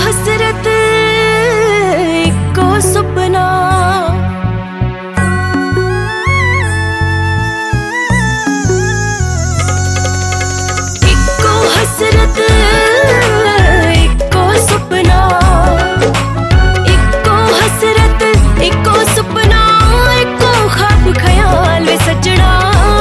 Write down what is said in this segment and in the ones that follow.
हसरत इक्को सुपना, इक्को हसरत इक्को सुपना, इक्को हसरत इक्को सुपना, इक्को ख्वाब ख्याल वे सजना।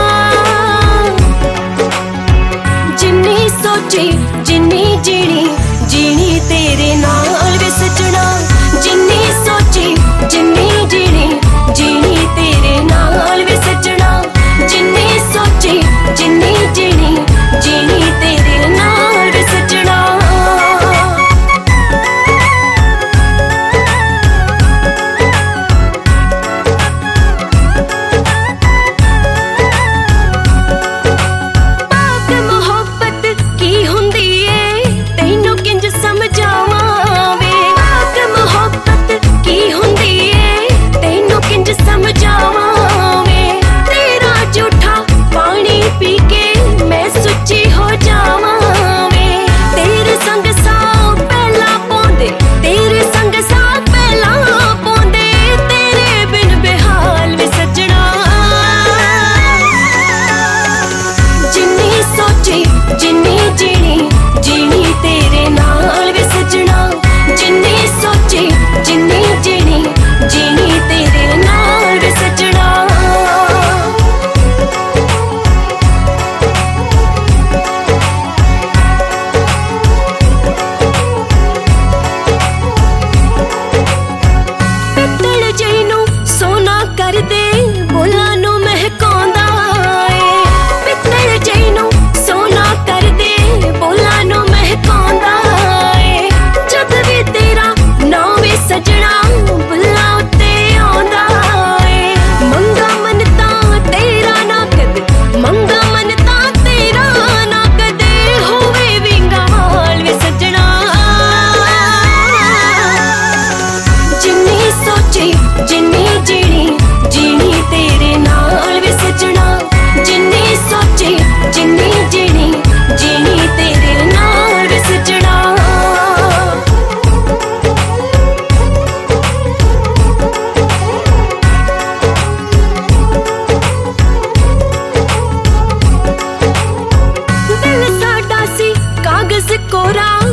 जिन्नी सोची जिन्नी जीनी जीनी तेरे नाल वे सजना। जिन्नी सोची जिन्नी जीनी जीनी तेरे नाल वे सजना। जिन्नी सोची जिन्नी जीनी जीनी तेरे नाल वे सजना। पाक मोहब्बत की हुंदी ए तैनू किंज समझावां वे। पाक मोहब्बत की हुंदी ए तैनू किंज समझावां वे। तेरा झूठा पानी पी के मैं सुच्ची हो जावां वे। तेरे संग सां पहला पौंदे, तेरे संग सां पहला पौंदे, तेरे बिन बेहाल वे सजना। जिन्नी सोची जिन्नी जीनी जीनी तेरे नाल वे सजना। जिन्नी सोची जिन्नी जीनी जीनी तेरे नाल वे सजना। पित्तल जैनू सोना कर दे बोलां नू महकांदा ए। पित्तल जैनू सोना कर दे बोलां नू महकांदा ए। जद भी तेरा नां वे सजना बुल्लां उत्ते आंदा ए। मंगा मन तां तेरा ना कदे, मंगा मन तां तेरा ना कदे होवे विंगा हाल वे सजना। जिन्नी सोची जिन्नी जीनी जीनी तेरे नाल वे सजना। जिन्नी सोची जिन्नी जीनी जीनी तेरे नाल वे सजना। दिल साडा सी कागज कोरा